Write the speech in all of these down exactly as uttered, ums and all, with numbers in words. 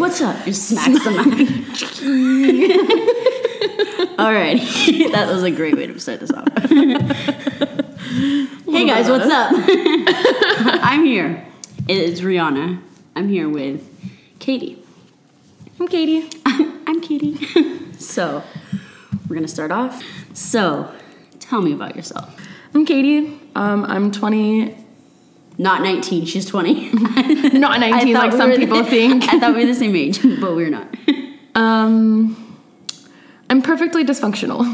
what's up? Just smacks the mic. All right. That was a great way to start this off. Hey guys, what's up? I'm here. It's Rihanna. I'm here with Katie. I'm Katie. I'm, I'm Katie. So, we're going to start off. So, tell me about yourself. I'm Katie. Um, I'm twenty. Not nineteen, she's twenty. Not nineteen, like we some were, people think. I thought we were the same age, but we're not. Um, I'm perfectly dysfunctional.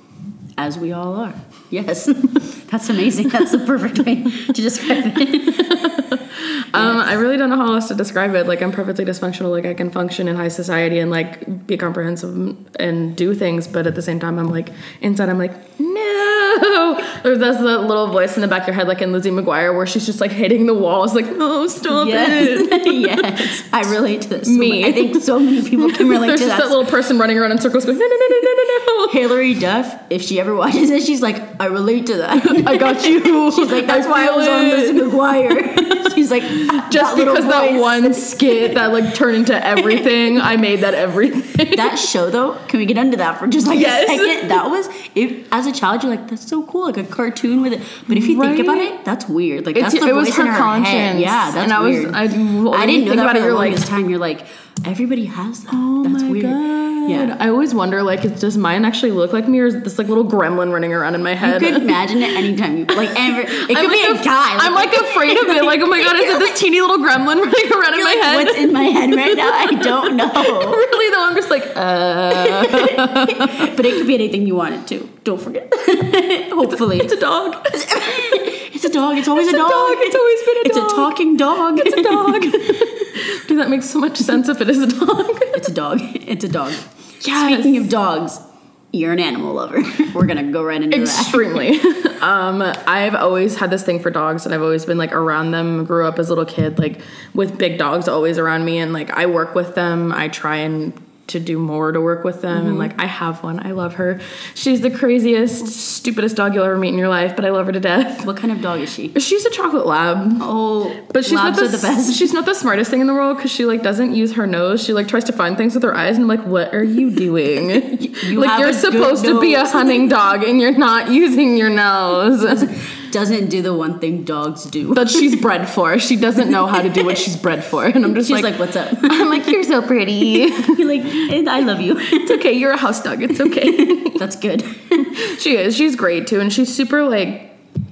As we all are. Yes. That's amazing. That's the perfect way to describe it. Um, I really don't know how else to describe it. Like, I'm perfectly dysfunctional. Like, I can function in high society and, like, be comprehensive and do things. But at the same time, I'm, like, inside, I'm like, no. There's that little voice in the back of your head, like in Lizzie McGuire, where she's just, like, hitting the walls. Like, no, stop yes. it. Yes. I relate to this. So Me. Much. I think so many people can relate There's to just that. that little person running around in circles going, no, no, no, no, no, no, no. Hilary Duff, if she ever watches it, she's like, I relate to that. I got you. She's like, that's I why I was it. on Lizzie McGuire. She's like, just that because that voice. one skit that like turned into everything, I made that everything. That show though, can we get into that for just like yes. a second? That was, it, as a child, you're like, that's so cool, like a cartoon with it. But if you right? think about it, that's weird. Like it's, that's the it voice was her in her conscience. head. Yeah, that's and I weird. was, I, I didn't know that about for it, the you're longest like, time. You're like, everybody has that. Oh that's my weird. God. Yeah. I always wonder, like, does mine actually look like me, or is this like little gremlin running around in my head? You could imagine it anytime. You, like, ever, it could I'm be like a guy. Like, I'm like afraid of it. Like, oh my God, is it this teeny little gremlin running around in my like, head? What's in my head right now? I don't know. Really though, I'm just like, uh. But it could be anything you want it to. Don't forget. Hopefully. It's a dog. It's a dog. It's always it's a, dog. a dog. It's always been a it's dog. It's a talking dog. It's a dog. Dude, that makes so much sense if it is a dog. It's a dog. It's a dog. Yes. Speaking of dogs, you're an animal lover. We're going to go right into Extremely. that. Extremely. um, I've always had this thing for dogs, and I've always been, like, around them. Grew up as a little kid, like, with big dogs always around me, and, like, I work with them. I try and to do more to work with them, mm-hmm. and, like, I have one. I love her. She's the craziest, stupidest dog you'll ever meet in your life, but I love her to death. What kind of dog is she? She's a chocolate lab. Oh, but she's labs not the, are the best. She's not the smartest thing in the world, because she, like, doesn't use her nose. She, like, tries to find things with her eyes, and I'm like, what are you doing? you like, you're supposed to be a hunting dog, and you're not using your nose. Doesn't do the one thing dogs do. That she's bred for. She doesn't know how to do what she's bred for. And I'm just she's like, like, what's up? I'm like, you're so pretty. You're like, I love you. It's okay. You're a house dog. It's okay. That's good. She is. She's great too. And she's super like,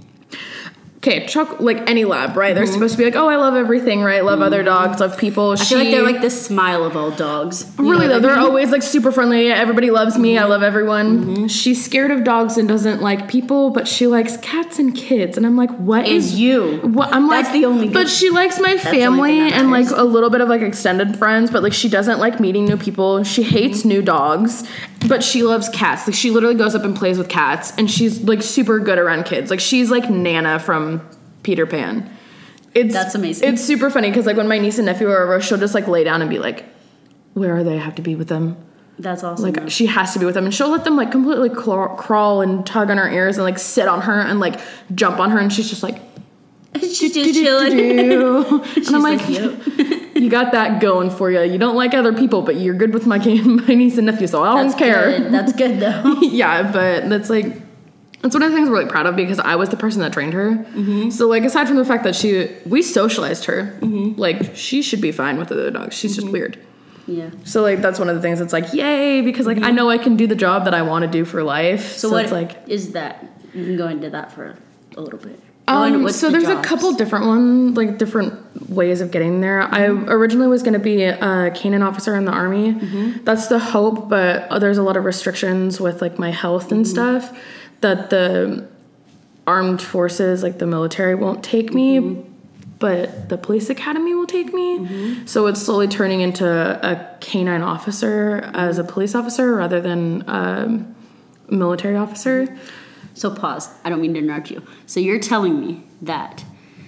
okay, Chuck, like any lab, right? They're mm-hmm. supposed to be like, oh, I love everything, right? Love mm-hmm. other dogs, love people. I she, feel like they're like the smile of all dogs. Really though, they're I mean? always like super friendly. Everybody loves me. Mm-hmm. I love everyone. Mm-hmm. She's scared of dogs and doesn't like people, but she likes cats and kids. And I'm like, what and is you? What I'm like, that's the only. Good. But she likes my That's family and like a little bit of like extended friends, but like she doesn't like meeting new people. She hates mm-hmm. new dogs, but she loves cats. Like she literally goes up and plays with cats, and she's like super good around kids. Like she's like Nana from Peter Pan. It's That's amazing. It's super funny because like when my niece and nephew are over, she'll just like lay down and be like, where are they? I have to be with them. That's awesome. Like though. she has to be with them, and she'll let them like completely claw- crawl and tug on her ears and like sit on her and like jump on her, and she's just like she's just chilling. And I'm like, yep. You got that going for you. You don't like other people, but you're good with my my niece and nephew, so I don't that's care. Good. That's good though. Yeah, but that's like. That's one of the things we're really proud of because I was the person that trained her. Mm-hmm. So like aside from the fact that she, we socialized her, mm-hmm. like she should be fine with other dogs. She's mm-hmm. just weird. Yeah. So like that's one of the things that's like yay because like mm-hmm. I know I can do the job that I want to do for life. So, so what it's like is that? You can go into that for a little bit. Um, so the there's jobs? a couple different ones, like different ways of getting there. Mm-hmm. I originally was going to be a canine officer in the Army. Mm-hmm. That's the hope, but there's a lot of restrictions with like my health and mm-hmm. stuff. That the armed forces, like the military, won't take me, mm-hmm. but the police academy will take me. Mm-hmm. So it's slowly turning into a canine officer mm-hmm. as a police officer rather than a military officer. So pause. I don't mean to interrupt you. So you're telling me that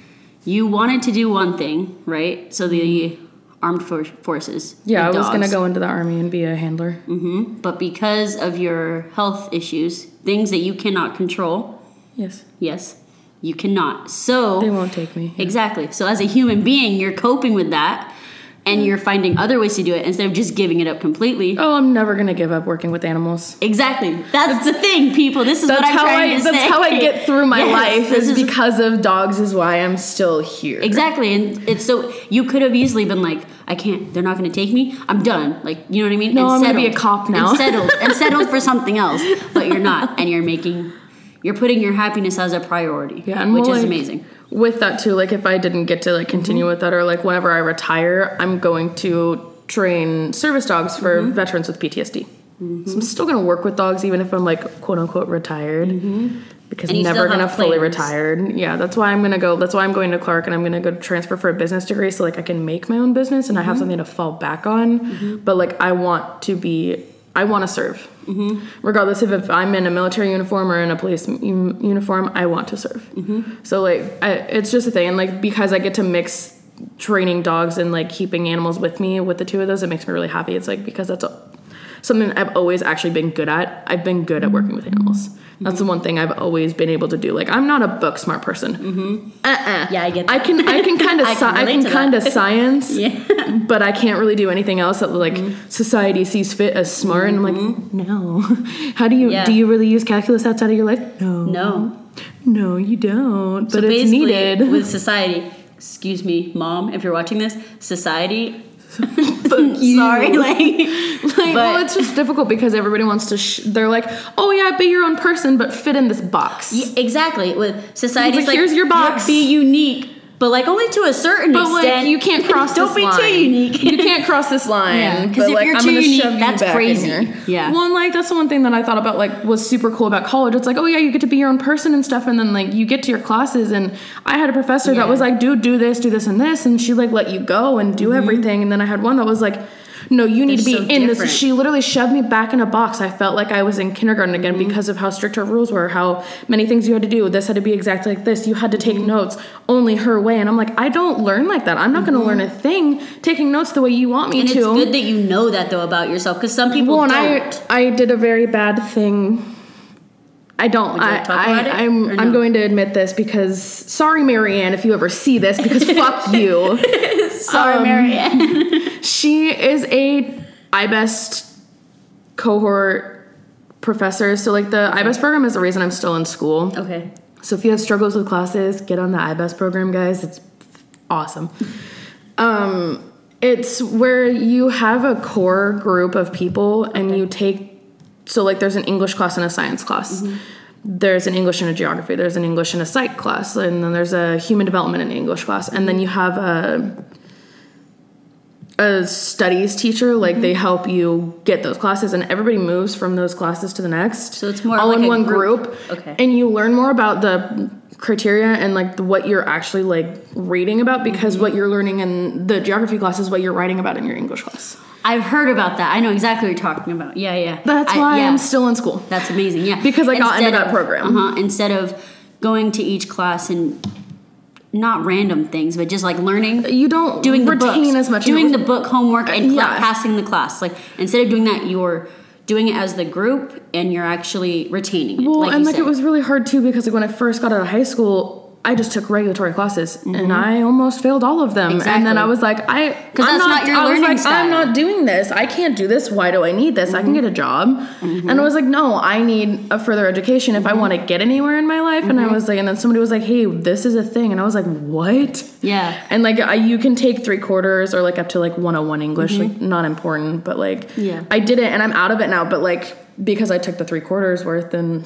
you wanted to do one thing, right? So the armed for- forces. Yeah, I was going to go into the Army and be a handler. Mm-hmm. But because of your health issues, things that you cannot control. Yes. Yes. You cannot. So. They won't take me. Yeah. Exactly. So as a human being, you're coping with that. and you're finding other ways to do it instead of just giving it up completely. Oh, I'm never gonna give up working with animals. Exactly. That's the thing, people. This is that's what I'm how trying I, to that's say. That's how I get through my yes, life is, is because of dogs is why I'm still here. Exactly. And it's so, you could have easily been like, I can't, they're not going to take me. I'm done. Like, you know what I mean? No, and I'm settled, gonna be a cop now. And settled, and settled for something else. But you're not. And you're making, you're putting your happiness as a priority, yeah, and which well, is like, amazing. With that too, like if I didn't get to like continue mm-hmm. with that, or like whenever I retire, I'm going to train service dogs for mm-hmm. veterans with P T S D. Mm-hmm. So I'm still going to work with dogs even if I'm like quote unquote retired. Mm-hmm. Because I'm never going to fully retired. Yeah, that's why I'm going to go. That's why I'm going to Clark and I'm going to go transfer for a business degree so like I can make my own business and mm-hmm. I have something to fall back on. Mm-hmm. But like I want to be, I want to serve. Mm-hmm. Regardless of if I'm in a military uniform or in a police u- uniform, I want to serve. Mm-hmm. So like I, it's just a thing. And like because I get to mix training dogs and like keeping animals with me with the two of those, it makes me really happy. It's like because that's a, something I've always actually been good at. I've been good at working with animals. That's mm-hmm. the one thing I've always been able to do. Like I'm not a book smart person. Mm-hmm. Uh-uh. Yeah, I get that. I can I can kind of I can, si- can kind of science, yeah. but I can't really do anything else that like mm-hmm. society sees fit as smart. Mm-hmm. And I'm like, no. How do you yeah. do you really use calculus outside of your life? No. No. No, you don't. But so it's needed with society. Excuse me, Mom, if you're watching this, society. Fuck you. Sorry, like, like but, well, it's just difficult because everybody wants to. Sh- they're like, oh yeah, be your own person, but fit in this box. Yeah, exactly. With society, like, like, here's your box. Be unique, but like only to a certain but extent. Like, you can't cross. Don't this be line. too unique. You can't cross this line. Because yeah, if like, you're I'm too unique, shove that's you back crazy. In here. Yeah. Well, and like that's the one thing that I thought about. Like, was super cool about college. It's like, oh yeah, you get to be your own person and stuff, and then like you get to your classes, and I had a professor yeah. that was like, dude, do this, do this, and this, and she like let you go and do mm-hmm. everything, and then I had one that was like, no, you need They're to be so in different. this. She literally shoved me back in a box. I felt like I was in kindergarten again mm-hmm. because of how strict her rules were, how many things you had to do. This had to be exactly like this. You had to take mm-hmm. notes only her way. And I'm like, I don't learn like that. I'm not mm-hmm. going to learn a thing taking notes the way you want me and to. And it's good that you know that, though, about yourself, because some people well, don't. And I, I did a very bad thing. I don't. Would you like to talk I, about I, it, I'm. no? I'm going to admit this because sorry, Marianne, if you ever see this, because fuck you. Sorry, um, Marianne. She is a I B E S T cohort professor. So like the I B E S T program is the reason I'm still in school. Okay. So if you have struggles with classes, get on the I B E S T program, guys. It's awesome. um, it's where you have a core group of people and okay. you take, so like there's an English class and a science class. Mm-hmm. There's an English and a geography. There's an English and a psych class. And then there's a human development and English class. And then you have a... a studies teacher, like mm-hmm. they help you get those classes, and everybody moves from those classes to the next. So it's more all like in a one group. group. Okay. And you learn more about the criteria and like the, what you're actually like reading about, because mm-hmm. what you're learning in the geography class is what you're writing about in your English class. I've heard about that. I know exactly what you're talking about. Yeah, yeah. That's I, why yeah. I'm still in school. That's amazing. Yeah. Because I got instead into that of, program. Uh-huh. Instead of going to each class and not random things, but just like learning. You don't doing the retain books, as much. Doing the book homework and yeah. passing the class. Like instead of doing that, you're doing it as the group and you're actually retaining it. Well, like and you like said. it was really hard too, because like when I first got out of high school, I just took regulatory classes mm-hmm. and I almost failed all of them. Exactly. And then I was like, I, because that's not, not your I learning was like, style. I'm not doing this. I can't do this. Why do I need this? Mm-hmm. I can get a job. Mm-hmm. And I was like, no, I need a further education if mm-hmm. I want to get anywhere in my life. Mm-hmm. And I was like, and then somebody was like, hey, this is a thing. And I was like, what? Yeah. And like, I, you can take three quarters or like up to like one oh one English, mm-hmm. like not important, but like, yeah. I did it and I'm out of it now. But like, because I took the three quarters worth, and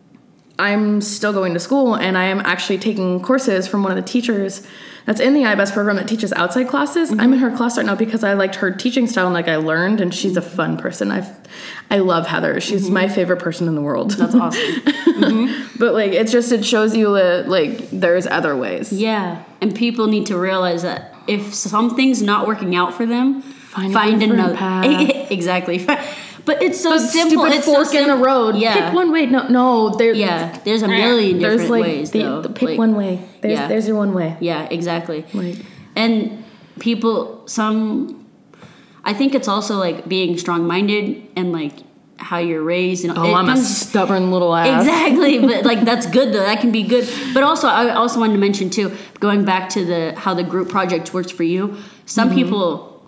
I'm still going to school, and I am actually taking courses from one of the teachers that's in the I B E S program that teaches outside classes. Mm-hmm. I'm in her class right now because I liked her teaching style and like I learned, and she's a fun person. I I love Heather. She's mm-hmm. my favorite person in the world. That's awesome. mm-hmm. But like it's just it shows you that like there's other ways. Yeah, and people need to realize that if something's not working out for them, find, find another path. Exactly. But it's so the simple. Stupid it's fork so sim- in the road. Yeah. Pick one way. No, no. There. Yeah. There's a million there's different like ways. The, though. The pick like, one way. There's yeah. there's your one way. Yeah. Exactly. Like, and people, some, I think it's also like being strong-minded and like how you're raised. And oh, it I'm comes, a stubborn little ass. Exactly. But like that's good though. That can be good. But also, I also wanted to mention too, going back to the how the group project works for you. Some mm-hmm. people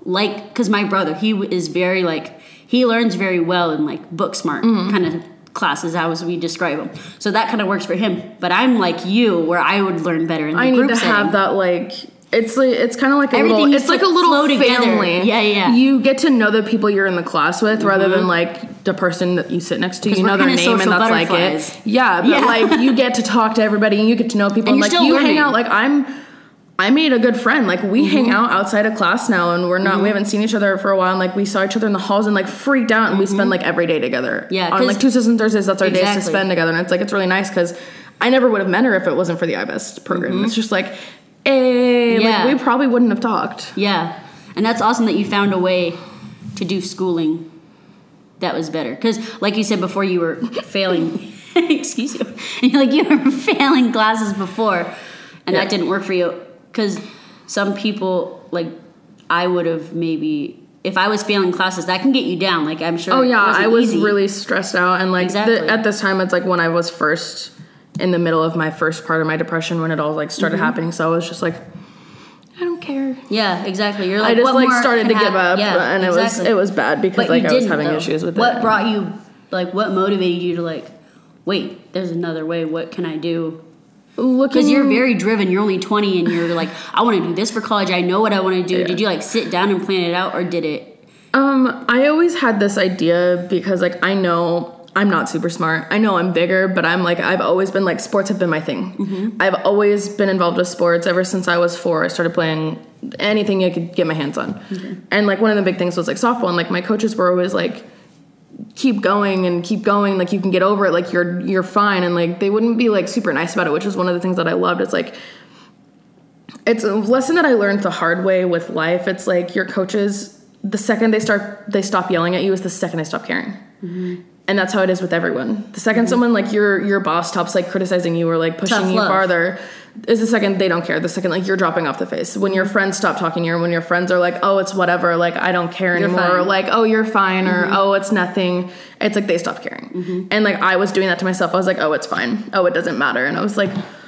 like, because my brother, he is very, like, he learns very well in, like, book smart mm-hmm. kind of classes, as we describe them. So that kind of works for him. But I'm like you, where I would learn better in the I group need to setting. have that, like... It's like it's kind of like a Everything little. It's like a little family. Together. Yeah, yeah. You get to know the people you're in the class with, mm-hmm. rather than like the person that you sit next to. You know their name, and that's like it. Yeah, but yeah. like you get to talk to everybody, and you get to know people, and, and like you learning. hang out. Like I'm, I made a good friend. Like we mm-hmm. hang out outside of class now, and we're not. Mm-hmm. We haven't seen each other for a while, and like we saw each other in the halls, and like freaked out, and mm-hmm. we spend like every day together. Yeah, on like Tuesdays and Thursdays. That's our exactly. days to spend together, and it's like it's really nice because I never would have met her if it wasn't for the iBest program. Mm-hmm. It's just like. Hey, yeah. like we probably wouldn't have talked. Yeah, and that's awesome that you found a way to do schooling that was better. Because, like you said before, you were failing. Excuse you. And like you were failing classes before, and yeah. that didn't work for you. Because some people, like I would have maybe, if I was failing classes, that can get you down. Like I'm sure. Oh yeah, it wasn't I was easy. really stressed out, and like exactly. the, at this time, it's like when I was first. In the middle of my first part of my depression when it all like started mm-hmm. happening, so I was just like, I don't care. Yeah, exactly. You're like, I just what like more started to have, give up, yeah, and exactly. it was it was bad because but like I was having though. issues with what it. What brought you, like, what motivated you to like, wait, there's another way. What can I do? Because you're very driven. You're only twenty, and you're like, I want to do this for college. I know what I want to do. Yeah. Did you like sit down and plan it out, or did it? Um, I always had this idea because like I know. I'm not super smart. I know I'm bigger, but I'm like, I've always been like, sports have been my thing. Mm-hmm. I've always been involved with sports ever since I was four. I started playing anything I could get my hands on. Okay. And like one of the big things was like softball. And like my coaches were always like, keep going and keep going. Like you can get over it. Like you're, you're fine. And like, they wouldn't be like super nice about it, which is one of the things that I loved. It's like, it's a lesson that I learned the hard way with life. It's like your coaches, the second they start, they stop yelling at you is the second they stop caring. Mm-hmm. And that's how it is with everyone. The second mm-hmm. someone like your your boss stops like criticizing you or like pushing Tough you love. farther is the second they don't care. The second like you're dropping off the face. When your friends stop talking to you, or when your friends are like, oh, it's whatever, like I don't care you're anymore, fine. or like, oh, you're fine, mm-hmm. or oh, it's nothing. It's like they stop caring. Mm-hmm. And like I was doing that to myself. I was like, oh, it's fine. Oh, it doesn't matter. And I was like,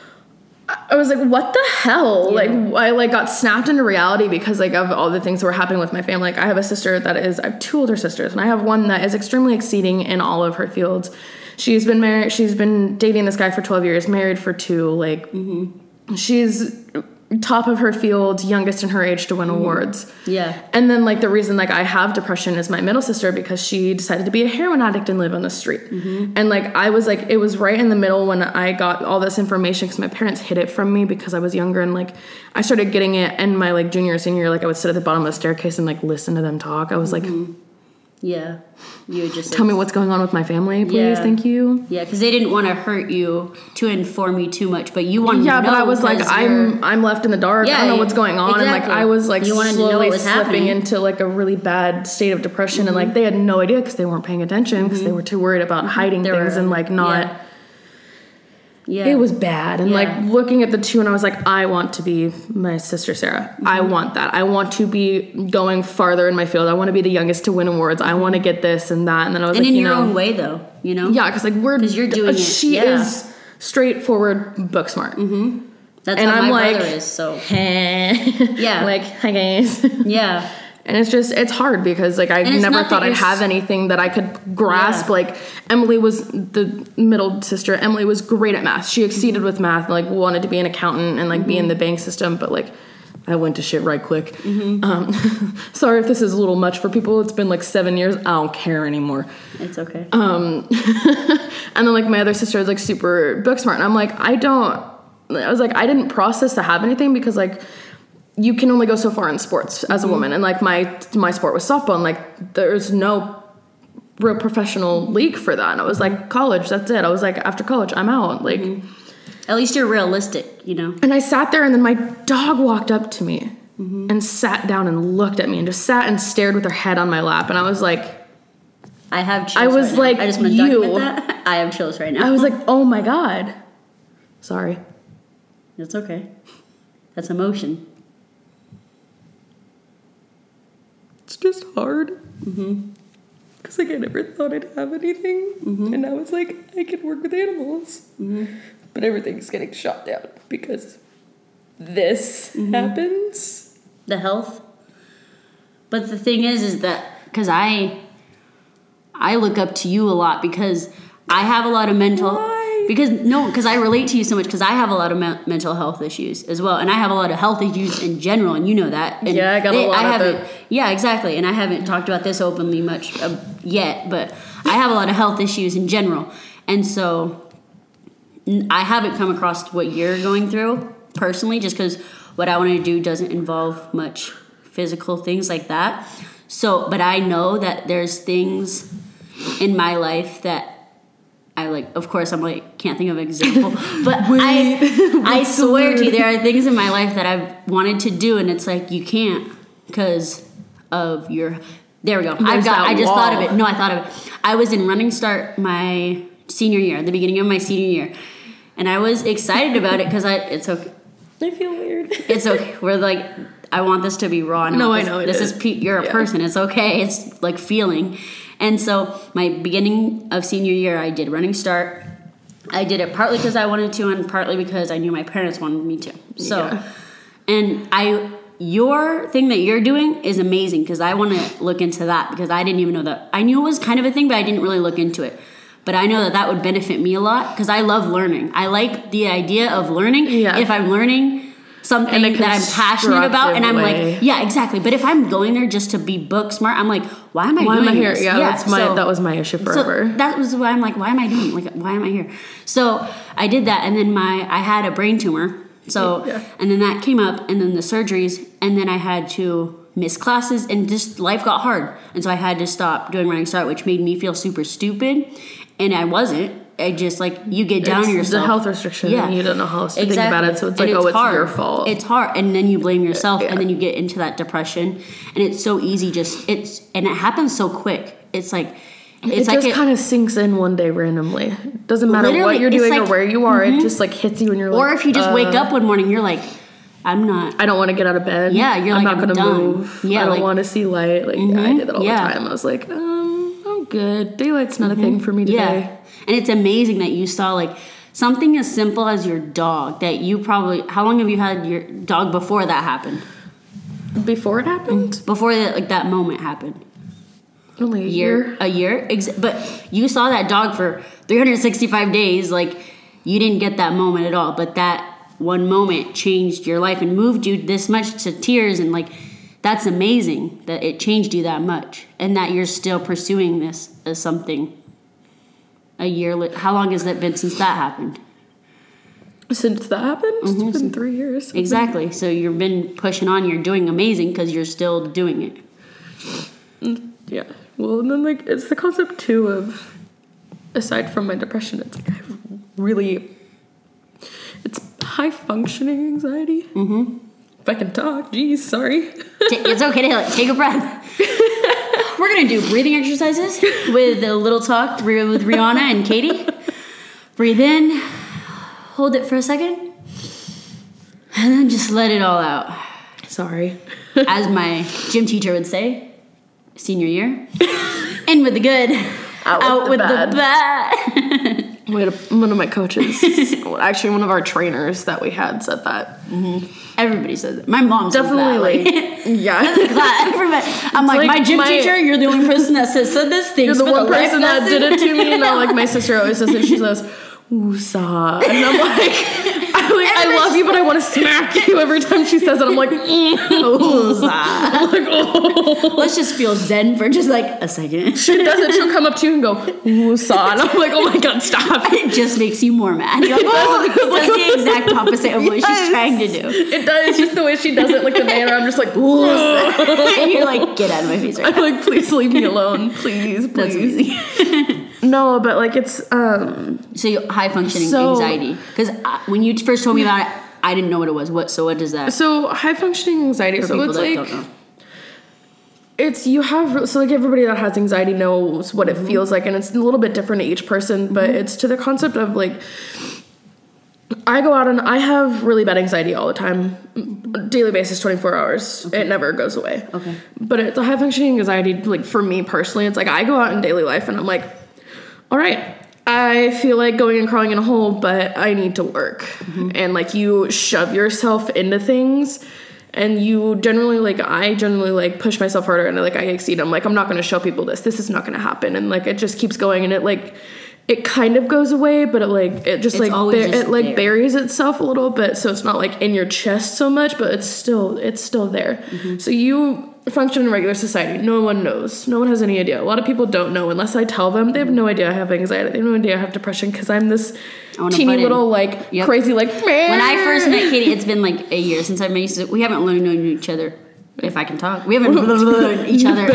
I was like, what the hell? Yeah. Like, I like got snapped into reality because like of all the things that were happening with my family. Like, I have a sister that is, I have two older sisters, and I have one that is extremely exceeding in all of her fields. She's been married, she's been dating this guy for twelve years, married for two. Like, mm-hmm. she's top of her field, youngest in her age to win mm-hmm. awards. Yeah. And then like the reason like I have depression is my middle sister, because she decided to be a heroin addict and live on the street. Mm-hmm. And like I was like, it was right in the middle when I got all this information, because my parents hid it from me because I was younger, and like I started getting it in my like junior senior year. Like I would sit at the bottom of the staircase and like listen to them talk. I was mm-hmm. like, yeah, you would just tell me what's going on with my family, please. Yeah. Thank you. Yeah, because they didn't want to hurt you to inform you too much, but you wanted yeah, to know. Yeah, but I was like, I'm I'm left in the dark. Yeah, I don't know what's going on, exactly. And like I was like you wanted slowly to know what was slipping happening. into like a really bad state of depression, mm-hmm. and like they had no idea because they weren't paying attention, because mm-hmm. they were too worried about hiding there things were, and like not. Yeah. Yeah. It was bad. And yeah. like looking at the two, and I was like, I want to be my sister Sarah. Mm-hmm. I want that. I want to be going farther in my field. I want to be the youngest to win awards. I want to get this and that. And then I was and like, in you your know, own way though, you know? Yeah, because like we're because you're doing uh, she it. Yeah. is straightforward, book smart. Mm-hmm. That's and how I'm my like, brother is. So yeah, like hi guys. Yeah. And it's just, it's hard because, like, I never thought I'd have anything that I could grasp. Yeah. Like, Emily was the middle sister. Emily was great at math. She exceeded mm-hmm. with math, like, wanted to be an accountant and, like, mm-hmm. be in the bank system. But, like, I went to shit right quick. Mm-hmm. Um, sorry if this is a little much for people. It's been, like, seven years. I don't care anymore. It's okay. Um, and then, like, my other sister is, like, super book smart. And I'm like, I don't, I was like, I didn't process to have anything because, like, you can only go so far in sports as a mm-hmm. woman. And like my, my sport was softball, and like, there's no real professional league for that. And I was like, college, that's it. I was like, after college, I'm out. Like, mm-hmm. at least you're realistic, you know? And I sat there, and then my dog walked up to me mm-hmm. and sat down and looked at me and just sat and stared with her head on my lap. And I was like, I have chills I was right like, now. I just want to you. document that. I have chills right now. I was like, oh my God. Sorry. It's okay. That's emotion. It's just hard. Mm-hmm. Because, like, I never thought I'd have anything. Mm-hmm. And now it's like, I can work with animals. Mm-hmm. But everything's getting shot down because this mm-hmm. happens. The health? But the thing is, is that because I, I look up to you a lot because I have a lot of mental. Why? Because no, because I relate to you so much because I have a lot of me- mental health issues as well, and I have a lot of health issues in general, and you know that. And yeah, I got they, a lot I of haven't, it. Yeah, exactly, and I haven't talked about this openly much uh, yet, but I have a lot of health issues in general, and so n- I haven't come across what you're going through personally, just because what I want to do doesn't involve much physical things like that. So, but I know that there's things in my life that I like, of course, I'm like, can't think of an example, but I I swear to you, there are things in my life that I've wanted to do, and it's like, you can't because of your, there we go. There's I've got, that I just wall. thought of it. No, I thought of it. I was in Running Start my senior year, the beginning of my senior year, and I was excited about it because I, it's okay. I feel weird. It's okay. We're like, I want this to be raw. No, this, I know it This is. is, pe- you're a Yeah. person. It's okay. It's like feeling. And so my beginning of senior year, I did Running Start. I did it partly because I wanted to and partly because I knew my parents wanted me to. So, Yeah. and I, your thing that you're doing is amazing because I want to look into that because I didn't even know that. I knew it was kind of a thing, but I didn't really look into it. But I know that that would benefit me a lot because I love learning. I like the idea of learning. Yeah. If I'm learning something In a that I'm passionate about, and I'm constructive like, way. yeah, exactly. But if I'm going there just to be book smart, I'm like, why am I Why doing am I here? this? Yeah, that's my so- that was my issue forever. So that was why I'm like, why am I doing it? Like, why am I here? So I did that, and then my I had a brain tumor. So Yeah. and then that came up, and then the surgeries, and then I had to miss classes, and just life got hard, and so I had to stop doing Running Start, which made me feel super stupid, and I wasn't. I just like you get down It's on yourself. the health restriction. Yeah. And you don't know how else to Exactly. think about it. So it's like, And oh, it's hard. your fault. It's hard, and then you blame yourself, Yeah. and then you get into that depression, and it's so easy. Just it's and it happens so quick. It's like it's it like just it, kind of sinks in one day randomly. It doesn't matter Literally, what you're it's doing like- or where you are. Mhm. It just like hits you and you're or like, if you just uh, wake up one morning, you're like, I'm not. I don't want to get out of bed. Yeah, you're I'm like, not I'm gonna done. move. Yeah, I don't like- want to see light. Like yeah, I Mhm. did that all Yeah. the time. I was like, um, I'm good. Daylight's not a thing for me today. Yeah, and it's amazing that you saw like something as simple as your dog that you probably. How long have you had your dog before that happened? Before it happened, Before that, like that moment happened. only a year, year. a year. Ex- but you saw that dog for three hundred sixty-five days. Like you didn't get that moment at all, but that one moment changed your life and moved you this much to tears. And like that's amazing that it changed you that much, and that you're still pursuing this as something. A year. Li- How long has that been since that happened? Since that happened, Mm-hmm. it's been three years. Exactly. So you've been pushing on. You're doing amazing because you're still doing it. Yeah. Well, and then like it's the concept too of, aside from my depression, it's like I have really, it's high functioning anxiety. Mm-hmm. If I can talk, geez, sorry. Ta- It's okay to like, take a breath. We're gonna do breathing exercises with a little talk with Rihanna and Katie. Breathe in, hold it for a second, and then just let it all out. Sorry. As my gym teacher would say, senior year, in with the good, Out with the bad. the bad. We had a, one of my coaches, actually one of our trainers that we had said that. Everybody says it. My mom says Definitely, that. like, Like, yeah. everybody, I'm like, like my gym my- teacher, you're the only person that says, said this thing. You're the one person that did it to me, and now like my sister always says it. She says, "Woosah," and I'm like, I, like, I love you, but I want to smack you every time she says it. I'm like, mm. I'm like, oh. Let's just feel zen for just like a second. She does it. She'll come up to you and go, "Woosah," and I'm like, oh my god, stop. It just makes you more mad. You're like, oh, that's the exact opposite of what Yes. she's trying to do. It does. It's just the way she does it, like the manner. I'm just like, "Woosah." And you're like, get out of my face right I'm now. like, please leave me alone, please, That's please. amazing. No, but like it's um. So you high functioning So- anxiety. Because when you first told me about it, I didn't know what it was. What? So what does that? So high functioning anxiety. for So people it's that like don't know? it's you have so like everybody that has anxiety knows what Mm-hmm. it feels like, and it's a little bit different to each person. But it's to the concept of like I go out and I have really bad anxiety all the time, daily basis, twenty-four hours. It never goes away. Okay. But it's a high functioning anxiety. Like for me personally, it's like I go out in daily life and I'm like, all right. I feel like going and crawling in a hole, but I need to work. Mm-hmm. And like you shove yourself into things and you generally like I generally like push myself harder and like I exceed. I'm like I'm not going to show people this. This is not going to happen, and like it just keeps going, and it like it kind of goes away, but it like it just It's like always bar- just it like there. buries itself a little bit, so it's not like in your chest so much, but it's still it's still there. Mm-hmm. So you function in regular society. No one knows. No one has any idea. A lot of people don't know unless I tell them. They have no idea I have anxiety. They have no idea I have depression because I'm this I wanna teeny butt in. little like Yep. crazy like. When I first met Katie, it's been like a year since I met you. We haven't learned known each other. If I can talk, we haven't known each other.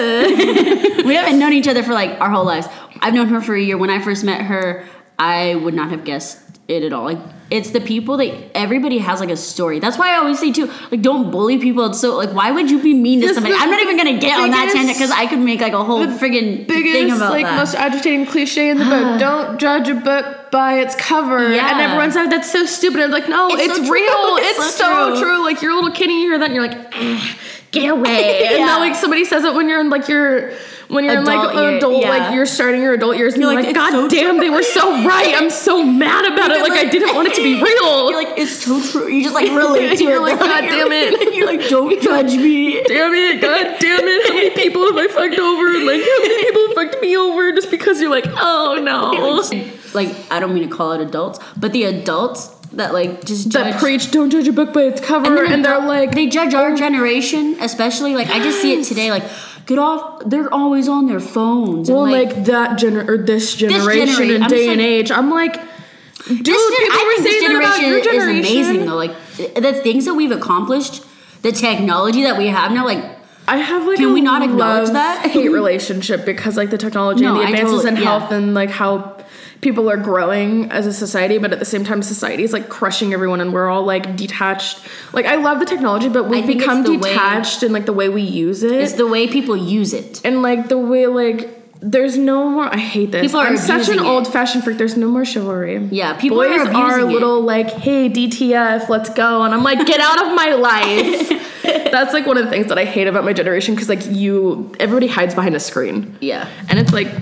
We haven't known each other for like our whole lives. I've known her for a year. When I first met her, I would not have guessed it at all. Like it's the people that everybody has like a story. That's why I always say too, like don't bully people. It's so like why would you be mean to It's somebody? the I'm not even gonna get on that biggest- tangent because I could make like a whole friggin' biggest, thing about like that. most agitating cliche in the book. Don't judge a book by its cover. Yeah. And everyone's like, that's so stupid. I'm like, no, It's it's, so true. real. It's It's, so so, true. true. Like you're a little kid and you hear that and you're like, ah, get away. And Yeah. then like somebody says it when you're in like your when you're Adult in like year, adult, yeah. like you're starting your adult years and You're you're, like, like, it's God so damn, they were so right. I'm so mad about it. Like, I didn't want it to be real. You're like, it's so true. You just like relate to You're it. like, God damn it. You're like, don't judge me. Damn it, God damn it. How many people have I fucked over? And like, how many people have fucked me over just because you're like, oh no. Like, I don't mean to call it adults, but the adults that like just judge. That preach, don't judge a book by its cover. then And, they're adult- like, they judge our generation, especially like I just see it today. Like, get off! They're always on their phones. well, and, like, that gener or this generation genera- and I'm day just and like- age. I'm like, dude, this gen- people I were think this saying that about generation your is generation. amazing though. Like the things that we've accomplished, the technology that we have now, like. I have like Can a we not acknowledge that? hate relationship because like the technology No, and the I advances totally- in yeah. health and like how people are growing as a society, but at the same time society is like crushing everyone and we're all like detached. Like I love the technology, but we've think it's become the way- detached in like the way we use it. It's the way people use it. And like the way like there's no more. I hate this. People are I'm such an abusing it. old fashioned freak. There's no more chivalry. Yeah, people Boys are are, abusing it. little like, hey, D T F, let's go, and I'm like, get out of my life. That's like one of the things that I hate about my generation because like you, everybody hides behind a screen. Yeah. And it's like,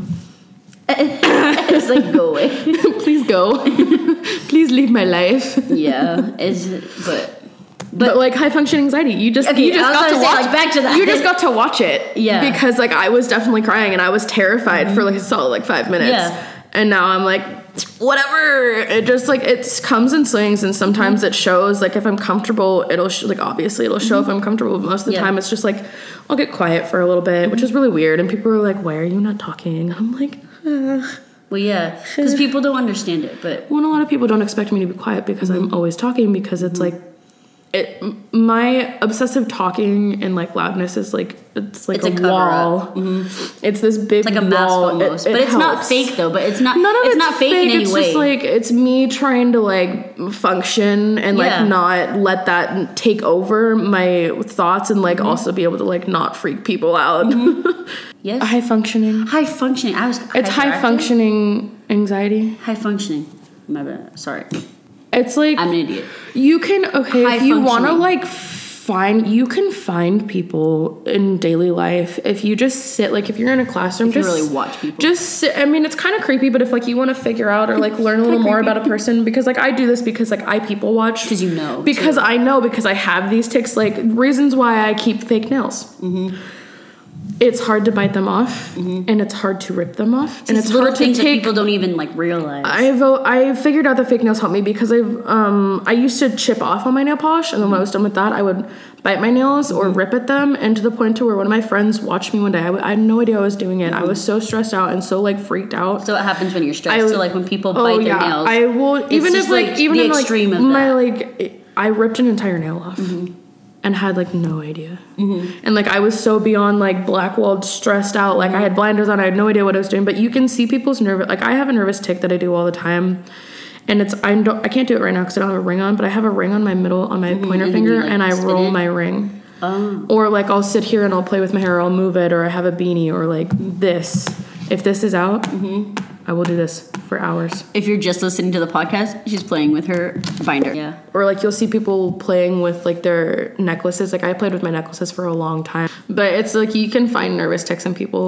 It's like, go away. please go, please leave my life. Yeah. It's, but. But, like high function anxiety, you just Okay, you just I was got to gonna say, watch like, back to that. You just got to watch it, Yeah. Because like I was definitely crying and I was terrified for like a solid like five minutes, Yeah. And now I'm like, whatever. It just like it comes in swings, and sometimes Mm-hmm. it shows. Like if I'm comfortable, it'll sh- like obviously it'll show if I'm comfortable. But most of the Yeah. time, it's just like I'll get quiet for a little bit, which is really weird. And people are like, "Why are you not talking?" And I'm like, Ugh. Well, yeah. Because people don't understand it, but. Well, and a lot of people don't expect me to be quiet because I'm always talking because it's like it m- my obsessive talking and like loudness is like it's like It's a, a cover-up. wall. It's this big Like a mask wall. It- almost. it but it's not helps. fake though. But it's not. None of it's it's not fake, in any it's way. just like it's me trying to like function and like Yeah. not let that take over my thoughts and Mm-hmm. like also be able to like not freak people out. yes. High functioning. High functioning. I was. It's high hyperactive? functioning anxiety. High functioning. My bad. Sorry. It's like I'm an idiot. you can okay High if you want to functioning. like find you can find people in daily life if you just sit like if you're in a classroom If you just really watch people. just sit. I mean it's kind of creepy, but if like you want to figure out or like learn a little more about a person, because like I do this because like I people watch Because you know. because too. I know because I have these tics, like reasons why I keep fake nails. Mm-hmm. It's hard to bite them off, and it's hard to rip them off, and It's it's little hard to things that take. people don't even like realize. I've I figured out that fake nails help me because I've um I used to chip off on my nail polish, and then when I was done with that, I would bite my nails or rip at them, and to the point to where one of my friends watched me one day. I, w- I had no idea I was doing it. I was so stressed out and so like freaked out. so it happens when you're stressed. I- so like when people Oh bite yeah, their nails. I will it's even just, if like, like, even the if like extreme of my that. like I ripped an entire nail off. Mm-hmm. And had like no idea, and like I was so beyond like black-walled, stressed out. Like I had blinders on, I had no idea what I was doing. But you can see people's nervous. Like I have a nervous tic that I do all the time, and it's I don't I can't do it right now because I don't have a ring on. But I have a ring on my middle on my pointer and then finger, you, like, and I spin roll it? my ring. Oh. Or like I'll sit here and I'll play with my hair, or I'll move it, or I have a beanie, or like this. If this is out, I will do this for hours. If you're just listening to the podcast, she's playing with her binder. Yeah. Or like you'll see people playing with like their necklaces. Like I played with my necklaces for a long time. But it's like you can find nervous tics in people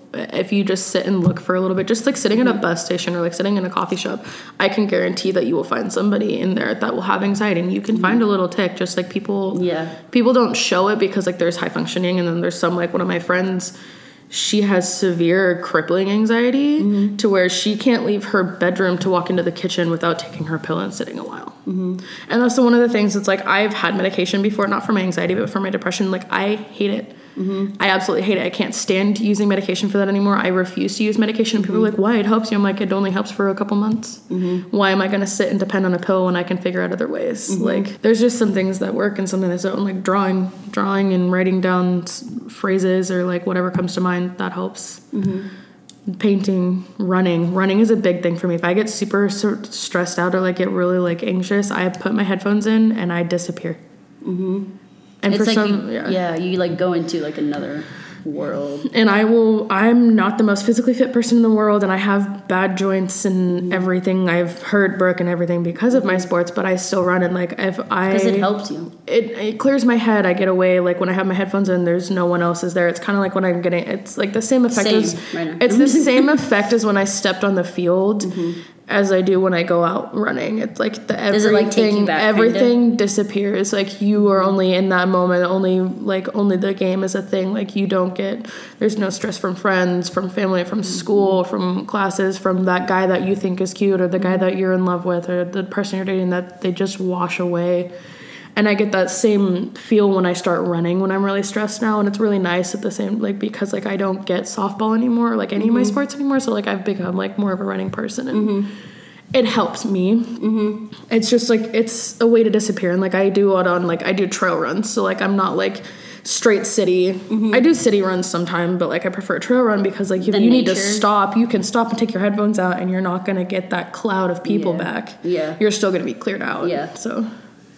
if you just sit and look for a little bit, just like sitting mm-hmm. at a bus station or like sitting in a coffee shop, I can guarantee that you will find somebody in there that will have anxiety, and you can mm-hmm. find a little tick. Just like people, yeah, people don't show it because like there's high functioning, and then there's some, like one of my friends, she has severe crippling anxiety mm-hmm. to where she can't leave her bedroom to walk into the kitchen without taking her pill and sitting a while. Mm-hmm. And that's one of the things that's like, I've had medication before, not for my anxiety, but for my depression. Like, I hate it. Mm-hmm. I absolutely hate it. I can't stand using medication for that anymore. I refuse to use medication. People mm-hmm. are like, why? It helps you. I'm like, it only helps for a couple months. Mm-hmm. Why am I going to sit and depend on a pill when I can figure out other ways? Mm-hmm. Like, there's just some things that work and something that don't. Like drawing, drawing and writing down phrases or like whatever comes to mind, that helps. Mm-hmm. Painting, running. Running is a big thing for me. If I get super stressed out or like get really like anxious, I put my headphones in and I disappear. Mm-hmm. And it's for like some, you, yeah. yeah, you like go into like another world. And I will, I'm not the most physically fit person in the world, and I have bad joints and mm-hmm. everything. I've hurt, broken everything because of my sports, but I still run. And like, if I, because it helps you. It, it clears my head. I get away. Like when I have my headphones in, there's no one else is there. It's kind of like when I'm getting, it's like the same effect same, as, right it's the same effect as when I stepped on the field. Mm-hmm. As I do when I go out running. It's like the everything, Does it like take you back, everything kinda? Disappears. Like you are only in that moment, only like only the game is a thing. Like you don't get, there's no stress from friends, from family, from school, from classes, from that guy that you think is cute or the guy that you're in love with or the person you're dating, that they just wash away. And I get that same feel when I start running when I'm really stressed now. And it's really nice at the same, like, because like I don't get softball anymore, or like any mm-hmm. of my sports anymore. So like I've become like more of a running person, and mm-hmm. it helps me. Mm-hmm. It's just like, it's a way to disappear. And like I do it on like, I do trail runs. So like I'm not like straight city. Mm-hmm. I do city runs sometime, but like I prefer a trail run because like if the you nature. Need to stop, you can stop and take your headphones out and you're not going to get that cloud of people yeah. back. Yeah. You're still going to be cleared out. Yeah. So.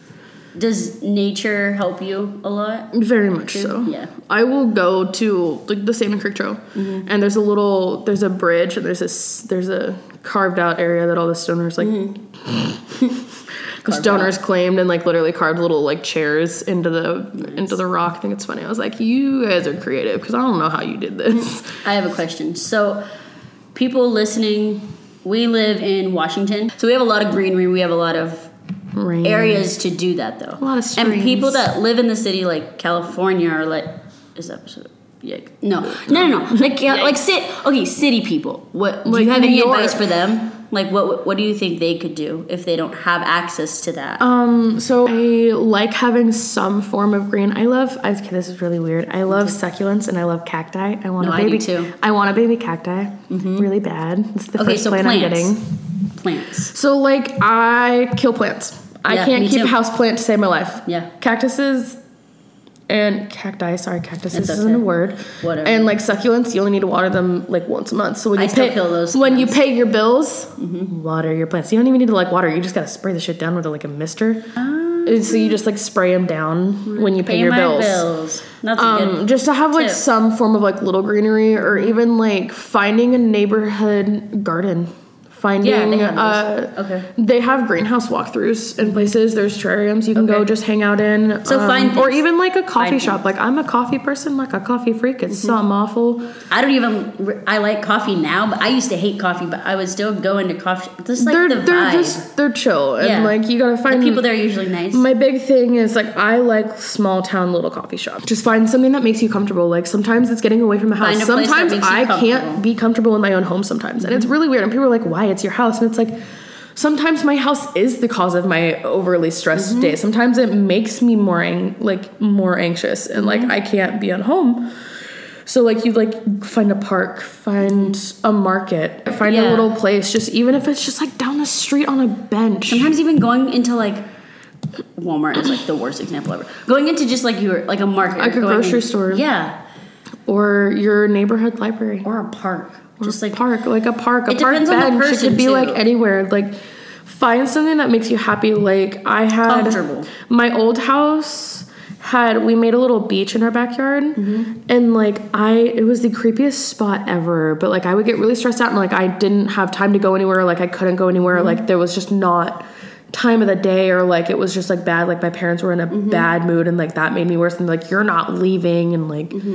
Does nature help you a lot? Very much too? So. Yeah. I will go to like the Salmon Creek Trail, mm-hmm. and there's a little, there's a bridge, and there's this, there's a carved out area that all the stoners like, mm-hmm. the stoners out. claimed and like literally carved little like chairs into the nice. into the rock. I think it's funny. I was like, you guys are creative because I don't know how you did this. I have a question. So, people listening, we live in Washington, so we have a lot of greenery. We have a lot of Rain. areas to do that though. A lot of streams. And people that live in the city like California are like, is that yeah no no no no like yeah, like sit okay city people. What do like you have any York. advice for them? Like what what do you think they could do if they don't have access to that? Um so I like having some form of green. I love I, okay, this is really weird. I love succulents and I love cacti. I want no, a baby I do too. I want a baby cacti. Mm-hmm. Really bad. It's the okay, first so plant plants. I'm getting. Plants. So like I kill plants. I yeah, can't keep too. a house plant to save my life. Yeah. Cactuses and cacti, sorry, cactuses okay. isn't a word. Whatever. And like succulents, you only need to water them like once a month. So when you I still pay kill those when plants. you pay your bills, mm-hmm. water your plants. You don't even need to like water. You just gotta spray the shit down with like a mister. Um, and so you just like spray them down when you pay, pay your my bills. bills. That's um, a good just to have like tip. some form of like little greenery, or even like finding a neighborhood garden. Finding, yeah, they have uh, okay. They have greenhouse walkthroughs in places. There's terrariums you can okay. go just hang out in. So um, find or even like a coffee find shop. things. Like I'm a coffee person, like a coffee freak. It's mm-hmm. something awful. I don't even. I like coffee now, but I used to hate coffee. But I would still go into coffee. Just like they're, the they're vibe. just they're chill and yeah. like you gotta find the people there are usually nice. My big thing is like I like small town little coffee shop. Just find something that makes you comfortable. Like sometimes it's getting away from the house. Sometimes I can't be comfortable in my own home. Sometimes mm-hmm. and it's really weird. And people are like, "Why? It's your house." And it's like. Sometimes my house is the cause of my overly stressed mm-hmm. day. Sometimes it makes me more ang- like more anxious and like mm-hmm. I can't be at home. So like you like find a park, find a market, find yeah. a little place. Just even if it's just like down the street on a bench. Sometimes even going into like Walmart is like the worst example ever. Going into just like your like a market, like a grocery in, store, yeah, or your neighborhood library, or a park. Or just like park, like a park, a it park bench. It could be too. Like anywhere. Like find something that makes you happy. Like I had comfortable. My old house had we made a little beach in our backyard, mm-hmm. and like I it was the creepiest spot ever. But like I would get really stressed out, and like I didn't have time to go anywhere. Like I couldn't go anywhere. Mm-hmm. Like there was just not time of the day, or like it was just like bad. Like my parents were in a mm-hmm. bad mood, and like that made me worse. And like you're not leaving, and like. Mm-hmm.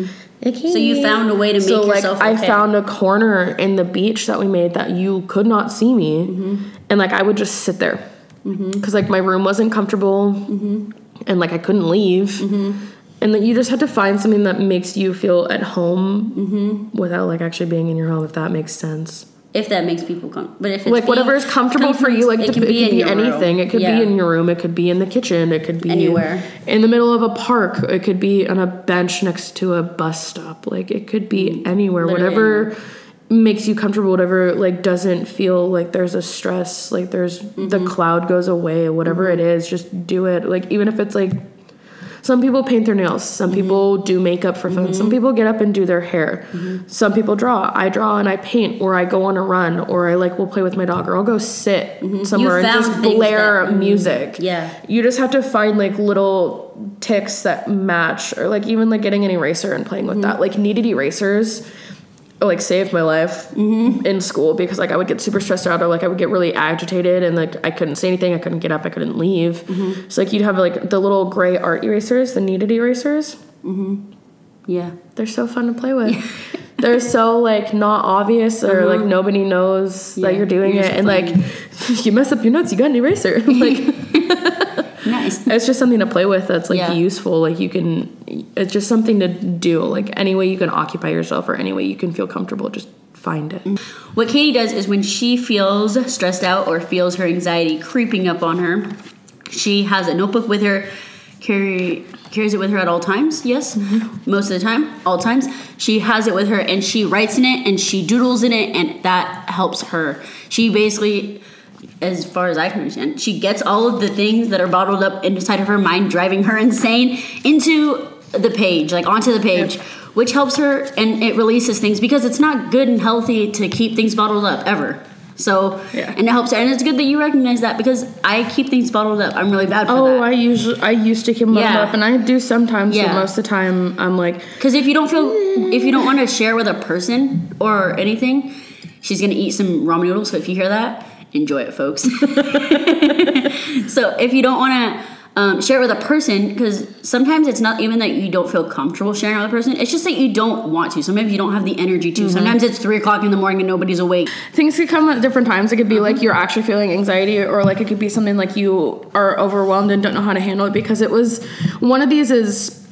okay. So you found a way to make so, like, yourself I okay. found a corner in the beach that we made that you could not see me. Mm-hmm. And, like, I would just sit there. Because, mm-hmm. like, my room wasn't comfortable. Mm-hmm. And, like, I couldn't leave. Mm-hmm. And then you just have to find something that makes you feel at home mm-hmm. without, like, actually being in your home, if that makes sense. If that makes people comfortable. But if it's like, whatever is comfortable for you, like, it, it can could be, be in anything. Room. It could yeah. be in your room. It could be in the kitchen. It could be anywhere. In the middle of a park. It could be on a bench next to a bus stop. Like, it could be mm-hmm. anywhere. Literally whatever anywhere. Makes you comfortable, whatever, like, doesn't feel like there's a stress, like, there's, mm-hmm. the cloud goes away, whatever mm-hmm. it is, just do it. Like, even if it's, like, some people paint their nails. Some mm-hmm. people do makeup for fun. Mm-hmm. Some people get up and do their hair. Mm-hmm. Some people draw. I draw and I paint, or I go on a run, or I like will play with my dog, or I'll go sit mm-hmm. somewhere and just blare that, music. Yeah. You just have to find like little ticks that match, or like even like getting an eraser and playing with mm-hmm. that. Like kneaded erasers like saved my life mm-hmm. in school, because like I would get super stressed out, or like I would get really agitated and like I couldn't say anything, I couldn't get up, I couldn't leave. Mm-hmm. So like you'd have like the little gray art erasers, the kneaded erasers. Mm-hmm. Yeah, they're so fun to play with. They're so like not obvious, or mm-hmm. like nobody knows yeah. that you're doing you're it, and playing. Like you mess up your notes, you got an eraser. Like nice. It's just something to play with that's like yeah. useful. Like you can, it's just something to do. Like any way you can occupy yourself, or any way you can feel comfortable, just find it. What Katie does is when she feels stressed out or feels her anxiety creeping up on her, she has a notebook with her, carry carries it with her at all times. Yes, mm-hmm. most of the time, all times. She has it with her, and she writes in it, and she doodles in it, and that helps her. She basically, as far as I can understand, she gets all of the things that are bottled up inside of her mind, driving her insane, into the page, like onto the page, yep. which helps her, and it releases things, because it's not good and healthy to keep things bottled up ever. So, yeah. and it helps her, and it's good that you recognize that, because I keep things bottled up. I'm really bad for oh, that. Oh, I usually, I used to keep them yeah. up, and I do sometimes, yeah. but most of the time, I'm like... Because if you don't feel, if you don't want to share with a person or anything, she's going to eat some ramen noodles, so if you hear that, enjoy it, folks. So if you don't want to um, share it with a person, because sometimes it's not even that you don't feel comfortable sharing it with a person, it's just that you don't want to. Sometimes you don't have the energy to. Mm-hmm. Sometimes it's three o'clock in the morning and nobody's awake. Things could come at different times. It could be like you're actually feeling anxiety, or like it could be something like you are overwhelmed and don't know how to handle it. Because it was, one of these is,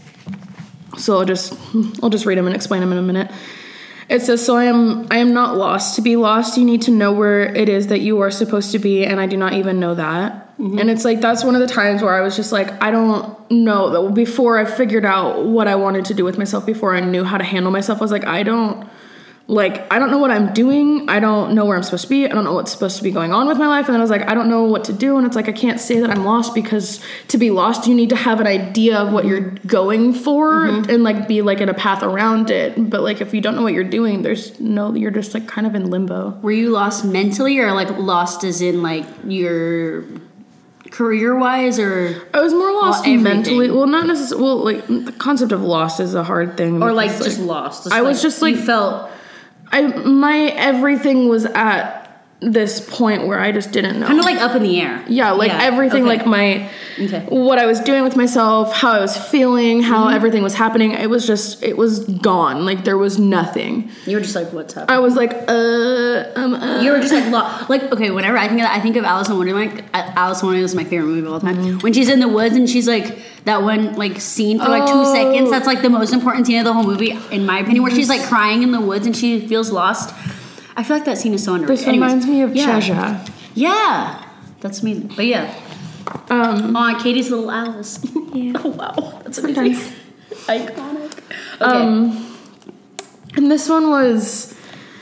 so I'll just, I'll just read them and explain them in a minute. It says, so I am I am not lost. To be lost, you need to know where it is that you are supposed to be, and I do not even know that. Mm-hmm. And it's like, that's one of the times where I was just like, I don't know. That before I figured out what I wanted to do with myself, before I knew how to handle myself, I was like, I don't, like, I don't know what I'm doing. I don't know where I'm supposed to be. I don't know what's supposed to be going on with my life. And then I was like, I don't know what to do. And it's like, I can't say that I'm lost, because to be lost, you need to have an idea of what you're going for mm-hmm. and like be like in a path around it. But like, if you don't know what you're doing, there's no, you're just like kind of in limbo. Were you lost mentally, or like lost as in like your career wise, or? I was more lost well, mentally. Well, not necessarily. Well, like the concept of lost is a hard thing. Or like just like, lost. Just I like, was just like, you felt. I my everything was at this point where I just didn't know. Kind of like up in the air. Yeah, like yeah. everything, okay. like my okay. what I was doing with myself, how I was feeling, how mm-hmm. everything was happening. It was just, it was gone. Like there was nothing. You were just like, what's happening? I was like, uh, um, uh. You were just like, lo- like okay. Whenever I think of that, I think of Alice in Wonderland. Alice in Wonderland is my favorite movie of all time. Mm-hmm. When she's in the woods and she's like that one like scene for like oh. two seconds. That's like the most important scene of the whole movie, in my opinion, where she's like crying in the woods and she feels lost. I feel like that scene is so underrated. This reminds Anyways, me of yeah. Treasure. Yeah, that's me. But yeah, um, on Katie's little Alice. Yeah. Oh wow, that's sometimes iconic. Okay. Um, and this one was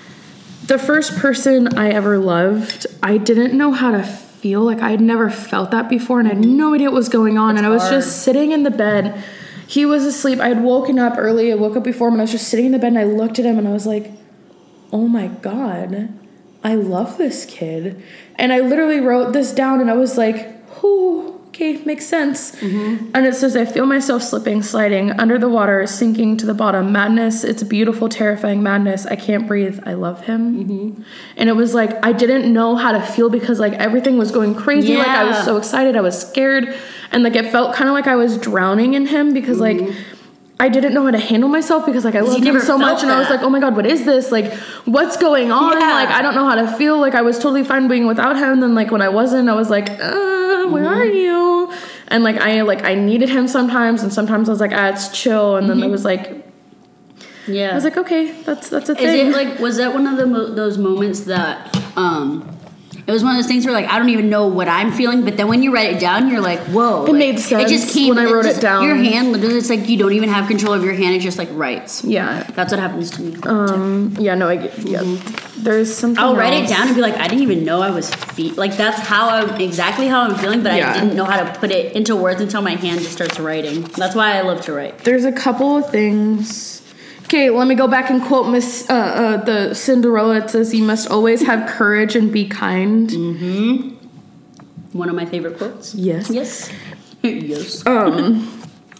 the first person I ever loved. I didn't know how to feel. Like I'd never felt that before, and I had no idea what was going on. It's and I was hard. just sitting in the bed. He was asleep. I had woken up early. I woke up before him, and I was just sitting in the bed, and I looked at him, and I was like, oh my God, I love this kid. And I literally wrote this down, and I was like, whoo, okay, makes sense. Mm-hmm. And it says, I feel myself slipping, sliding under the water, sinking to the bottom. Madness, it's beautiful, terrifying madness. I can't breathe. I love him. Mm-hmm. And it was like, I didn't know how to feel, because like everything was going crazy. Yeah. Like I was so excited. I was scared. And like it felt kind of like I was drowning in him, because mm-hmm. like I didn't know how to handle myself because like I loved him so much, and that. I was like, oh my god, what is this? Like, what's going on? Yeah. Like, I don't know how to feel. Like, I was totally fine being without him. And then like when I wasn't, I was like, uh, where mm-hmm. are you? And like I like I needed him sometimes, and sometimes I was like, ah, it's chill. And then mm-hmm. it was like, yeah, I was like, okay, that's that's a thing. Is it like was that one of the mo- those moments that um. It was one of those things where, like, I don't even know what I'm feeling, but then when you write it down, you're like, whoa. It like, made sense it just came, when I wrote it, just, it down. Your hand, literally, it's like you don't even have control of your hand. It just, like, writes. Yeah. That's what happens to me. Um. Yeah, no, I get, yeah. Mm-hmm. There's something I'll else. write it down and be like, I didn't even know I was fe- Like, that's how I'm, exactly how I'm feeling, but yeah. I didn't know how to put it into words until my hand just starts writing. That's why I love to write. There's a couple of things... Okay, let me go back and quote Miss uh, uh, the Cinderella. It says, "You must always have courage and be kind." Mm-hmm. One of my favorite quotes. Yes. Yes. Yes. Um.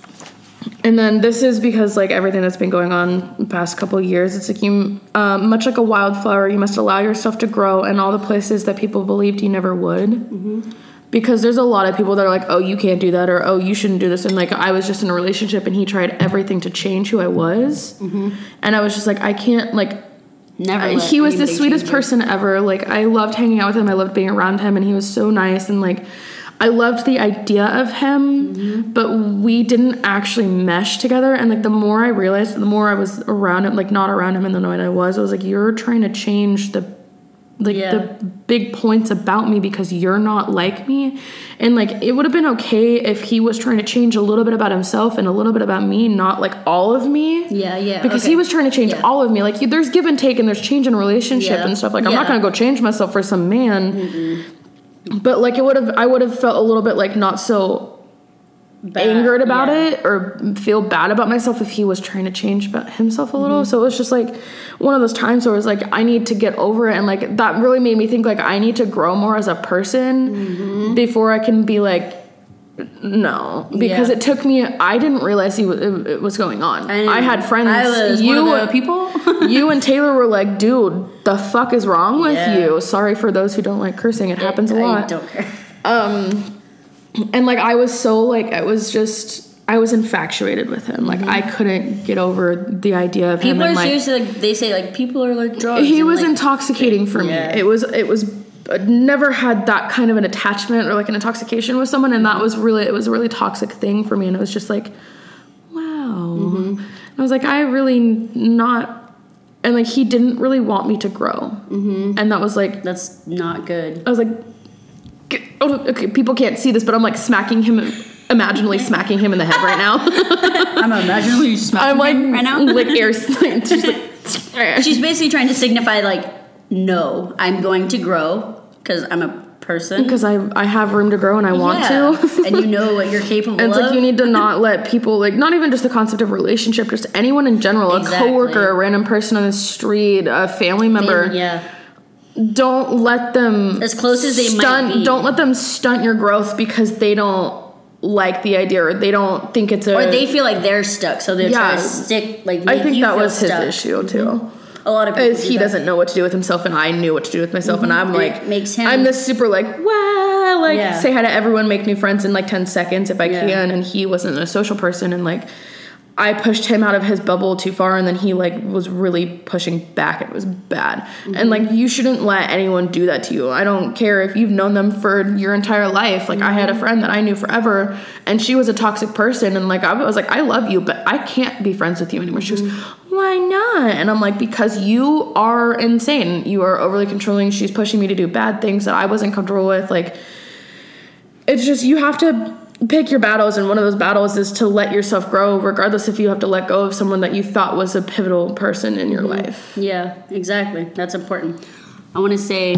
And then this is because like everything that's been going on the past couple of years. It's like you, uh, much like a wildflower, you must allow yourself to grow in all the places that people believed you never would. Mm-hmm. Because there's a lot of people that are like, oh, you can't do that, or oh, you shouldn't do this. And like, I was just in a relationship and he tried everything to change who I was. Mm-hmm. And I was just like, I can't, like, never. I, he was the sweetest person ever. Like, I loved hanging out with him. I loved being around him, and he was so nice. And like, I loved the idea of him, mm-hmm. but we didn't actually mesh together. And like, the more I realized, the more I was around him, like not around him in the way I was, I was like, you're trying to change the like yeah. the big points about me because you're not like me. And like, it would have been okay if he was trying to change a little bit about himself and a little bit about me, not like all of me. Yeah, yeah. Because okay. he was trying to change yeah. all of me. Like, there's give and take and there's change in relationship yeah. and stuff. Like, I'm yeah. not going to go change myself for some man. Mm-mm. But like, it would have, I would have felt a little bit like not so bad, angered about yeah. it or feel bad about myself if he was trying to change about himself a little. Mm-hmm. So it was just like one of those times where it was like, I need to get over it. And like, that really made me think like, I need to grow more as a person mm-hmm. before I can be like, no, because yeah. it took me, I didn't realize he was, it, it was going on. I, I had friends, I was you, one of the people. You and Taylor were like, dude, the fuck is wrong with yeah. you? Sorry for those who don't like cursing. It, it happens a lot. I don't care. Um, And, like, I was so, like, I was just, I was infatuated with him. Like, mm-hmm. I couldn't get over the idea of people him. People are seriously, like, they say, like, people are like drugs. He was like, intoxicating for yeah. me. It was, it was, uh, never had that kind of an attachment or, like, an intoxication with someone. And that was really, it was a really toxic thing for me. And it was just like, wow. Mm-hmm. And I was like, I really not, and, like, he didn't really want me to grow. Mm-hmm. And that was, like. That's not good. I was like. Oh, okay, people can't see this, but I'm like smacking him, imaginally smacking him in the head right now. I'm imaginally smacking I'm like, him right now. Like air, she's like, she's basically trying to signify like, no, I'm going to grow because I'm a person. Because I I have room to grow and I want yeah. to. And you know what you're capable and it's of. It's like you need to not let people, like, not even just the concept of relationship, just anyone in general, exactly. a coworker, a random person on the street, a family member. Family, yeah. Don't let them as close as they stunt, might be. Don't let them stunt your growth because they don't like the idea or they don't think it's a or they feel like they're stuck, so they're yeah, trying to stick. Like I think you that was stuck. his issue too. Mm-hmm. A lot of people As he do doesn't know what to do with himself, and I knew what to do with myself, mm-hmm. and I'm and like, it makes him. I'm this super like wow, like yeah. say hi to everyone, make new friends in like ten seconds if I yeah. can, and he wasn't a social person, and like. I pushed him out of his bubble too far, and then he like was really pushing back. It was bad. Mm-hmm. And like, you shouldn't let anyone do that to you. I don't care if you've known them for your entire life. Like, mm-hmm. I had a friend that I knew forever, and she was a toxic person, and like, I was like, I love you, but I can't be friends with you anymore. Mm-hmm. She goes, why not? And I'm like, because you are insane. You are overly controlling. She's pushing me to do bad things that I wasn't comfortable with. Like, it's just, you have to pick your battles, and one of those battles is to let yourself grow, regardless if you have to let go of someone that you thought was a pivotal person in your mm-hmm. life. Yeah, exactly. That's important. I want to say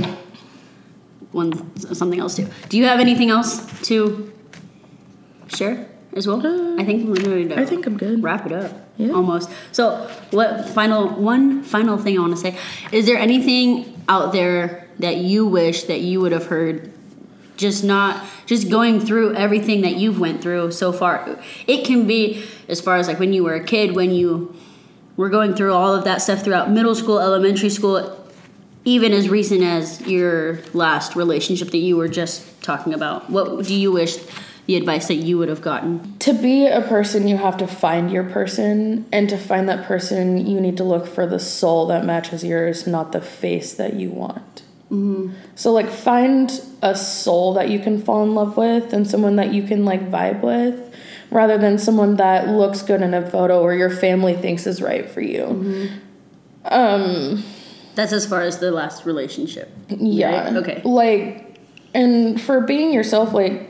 one something else too. Do you have anything else to share as well? Uh, I think we're ready to I think I'm good. Wrap it up. Yeah. Almost. So, what final one final thing I want to say? Is there anything out there that you wish that you would have heard? Just not, just going through everything that you've went through so far. It can be as far as like when you were a kid, when you were going through all of that stuff throughout middle school, elementary school, even as recent as your last relationship that you were just talking about. What do you wish the advice that you would have gotten? To be a person, you have to find your person, and to find that person, you need to look for the soul that matches yours, not the face that you want. Mm-hmm. So, like, find a soul that you can fall in love with and someone that you can, like, vibe with, rather than someone that looks good in a photo or your family thinks is right for you. Mm-hmm. Um, That's as far as the last relationship. Yeah. Right? Okay. Like, and for being yourself, like,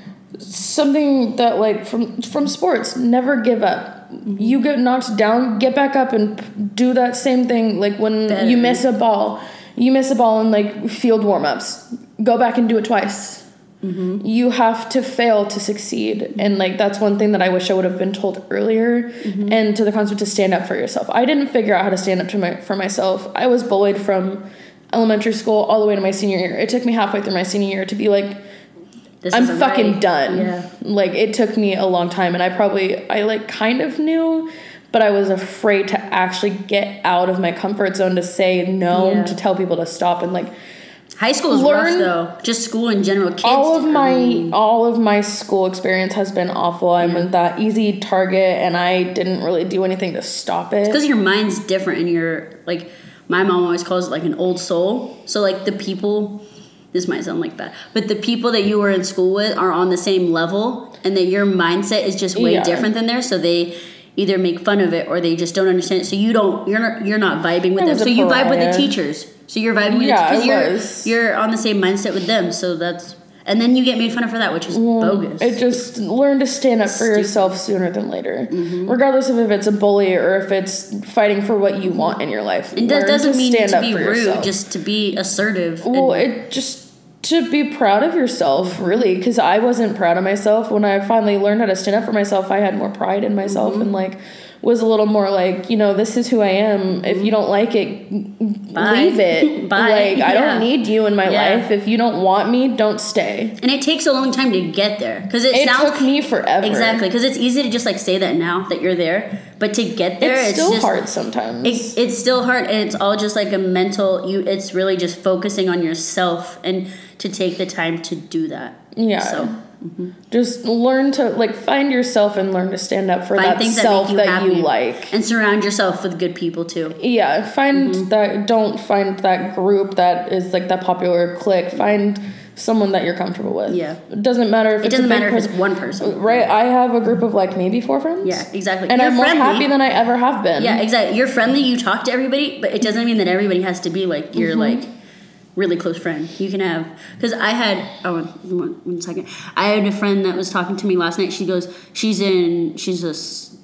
something that, like, from from sports, never give up. Mm-hmm. You get knocked down, get back up and do that same thing. Like, when Better. you miss a ball, you miss a ball in, like, field warm-ups. Go back and do it twice. Mm-hmm. You have to fail to succeed. And, like, that's one thing that I wish I would have been told earlier. Mm-hmm. And to the concept to stand up for yourself. I didn't figure out how to stand up to my for myself. I was bullied from elementary school all the way to my senior year. It took me halfway through my senior year to be like, This I'm fucking right. done. Yeah. Like, it took me a long time, and I probably, I, like, kind of knew, but I was afraid to actually get out of my comfort zone to say no, yeah. to tell people to stop, and, like, high school is rough, though. Just school in general. Kids. All of my, um, all of my school experience has been awful. I'm yeah. that easy target, and I didn't really do anything to stop it. It's because your mind's different, and you're, like, my mom always calls it, like, an old soul. So, like, the people... This might sound like that, but the people that you were in school with are on the same level, and that your mindset is just way yeah. different than theirs. So they either make fun of it or they just don't understand it. So you don't, you're not, you're not vibing with them. So you vibe with the teachers. So you're vibing with yeah, the teachers. You're, you're on the same mindset with them. So that's, and then you get made fun of for that, which is well, bogus. It just learn to stand up for Stupid. yourself sooner than later, mm-hmm. regardless of if it's a bully or if it's fighting for what you want in your life. It learn doesn't to mean stand to be rude, yourself. Just to be assertive. Well, it just. To be proud of yourself, really, because I wasn't proud of myself. When I finally learned how to stand up for myself, I had more pride in myself mm-hmm. and, like, was a little more like, you know, this is who I am. If you don't like it, Bye. leave it. Bye. Like, yeah. I don't need you in my yeah. life. If you don't want me, don't stay. And it takes a long time to get there. Because it, it sounds, took me forever. Exactly. Because it's easy to just, like, say that now that you're there. But to get there, it's, it's still just, hard sometimes. It, it's still hard. And it's all just, like, a mental, you. It's really just focusing on yourself and to take the time to do that. Yeah. So... Mm-hmm. Just learn to, like, find yourself and learn to stand up for find that self that, you, that you like, and surround yourself with good people too. Yeah, find mm-hmm. that. Don't find that group that is like that popular clique. Find someone that you're comfortable with. Yeah, it doesn't matter if it it's doesn't a big matter person. if it's one person. Right, I have a group of like maybe four friends. Yeah, exactly. And you're I'm more friendly. happy than I ever have been. Yeah, exactly. You're friendly. You talk to everybody, but it doesn't mean that everybody has to be like you're mm-hmm. like. Really close friend. You can have, because I had, oh, one, one second. I had a friend that was talking to me last night. She goes, she's in, she's a s-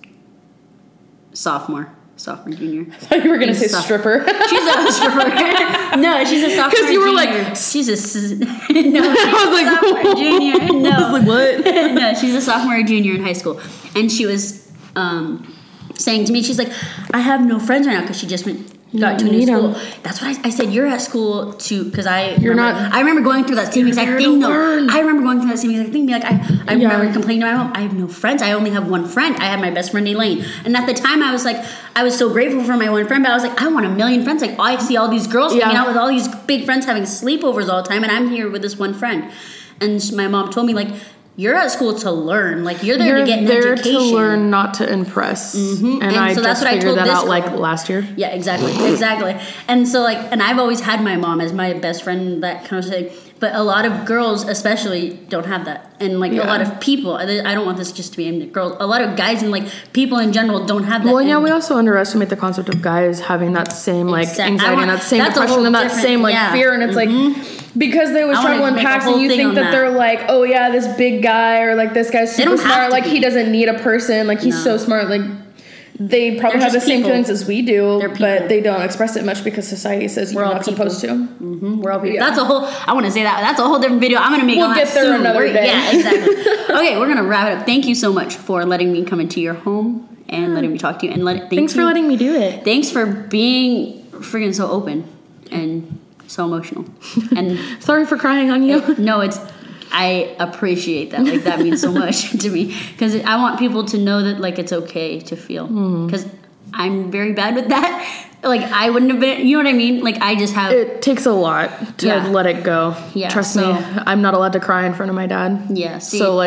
sophomore, sophomore, junior. I thought you were going to say soph- stripper. She's a stripper. No, she's a sophomore, because you were junior. like, she's a, s- no, she's I was a like, sophomore, junior. No. I was like, what? No, she's a sophomore or junior in high school. And she was um, saying to me, she's like, I have no friends right now because she just went, got to a new school. Them. That's what I, I said. You're at school too, because I you're remember, not. I remember going through that same exact thing. No, I remember going through that same exact thing. Be like, I, I yeah. remember complaining to my mom. I have no friends. I only have one friend. I have my best friend Elaine. And at the time, I was like, I was so grateful for my one friend, but I was like, I want a million friends. Like, I see all these girls yeah. hanging out with all these big friends, having sleepovers all the time, and I'm here with this one friend. And my mom told me, like, you're at school to learn. Like, you're there you're to get an there education. to learn, not to impress. Mm-hmm. And, and I so just figured that out, girl. like, last year. Yeah, exactly. Exactly. And so, like, and I've always had my mom as my best friend, that kind of thing. But a lot of girls, especially, don't have that. And, like, yeah. a lot of people, I don't want this just to be aimed at girls. A lot of guys and, like, people in general don't have that. Well, yeah, and we also underestimate the concept of guys having that same, like, exactly. anxiety want, and that same depression and that same, like, yeah. fear. And it's, mm-hmm. like... Because they always travel in packs and you think that, that they're like, oh yeah, this big guy or like this guy's super smart, like be. he doesn't need a person, like he's no. so smart, like they probably they're have the people. same feelings as we do, but they don't express it much because society says We're you're not people. supposed to. Mm-hmm. We're all people. Yeah. That's a whole, I want to say that, that's a whole different video. I'm going to make We'll on get that there soon. another we're, day. Yeah, exactly. Okay, we're going to wrap it up. Thank you so much for letting me come into your home and yeah. letting me talk to you. And let thank Thanks you. for letting me do it. Thanks for being friggin' so open and so emotional. And sorry for crying on you. It, no, it's I appreciate that. Like that means so much to me because I want people to know that like it's okay to feel because mm. I'm very bad with that. Like I wouldn't have been. You know what I mean? Like I just have. It takes a lot to yeah. let it go. Yeah. Trust so, me. I'm not allowed to cry in front of my dad. Yeah. See, so like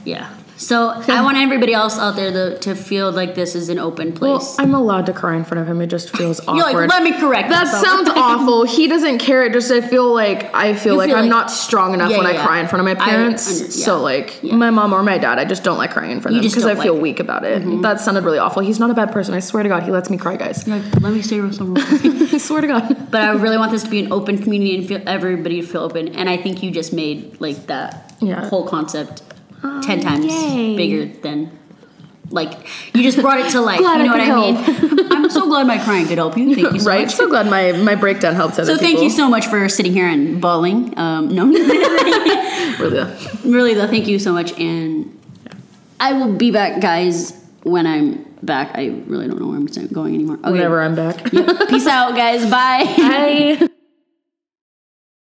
Yeah. So I want everybody else out there to, to feel like this is an open place. Well, I'm allowed to cry in front of him. It just feels awkward. You're like, let me correct that. myself. Sounds awful. He doesn't care. It just I feel like I feel You like feel I'm like- not strong enough Yeah, when yeah, I cry in front of my I parents. under- yeah. So like Yeah. my mom or my dad, I just don't like crying in front You of them just because I don't feel like it. weak about it. Mm-hmm. That sounded really awful. He's not a bad person. I swear to God, he lets me cry, guys. You're like, let me say something real quick. I swear to God. But I really want this to be an open community and feel everybody to feel open. And I think you just made like that Yeah. whole concept ten times yay. bigger than like you just brought it to life. Glad you know I what could I mean? I'm so glad my crying could help you. Thank you so Right? much. So glad my, my breakdown helped other So thank people. you so much for sitting here and bawling. Um, no, Really. really though, thank you so much. And I will be back, guys, when I'm back. I really don't know where I'm going anymore. Okay. Whenever I'm back. Yep. Peace out, guys. Bye. Bye.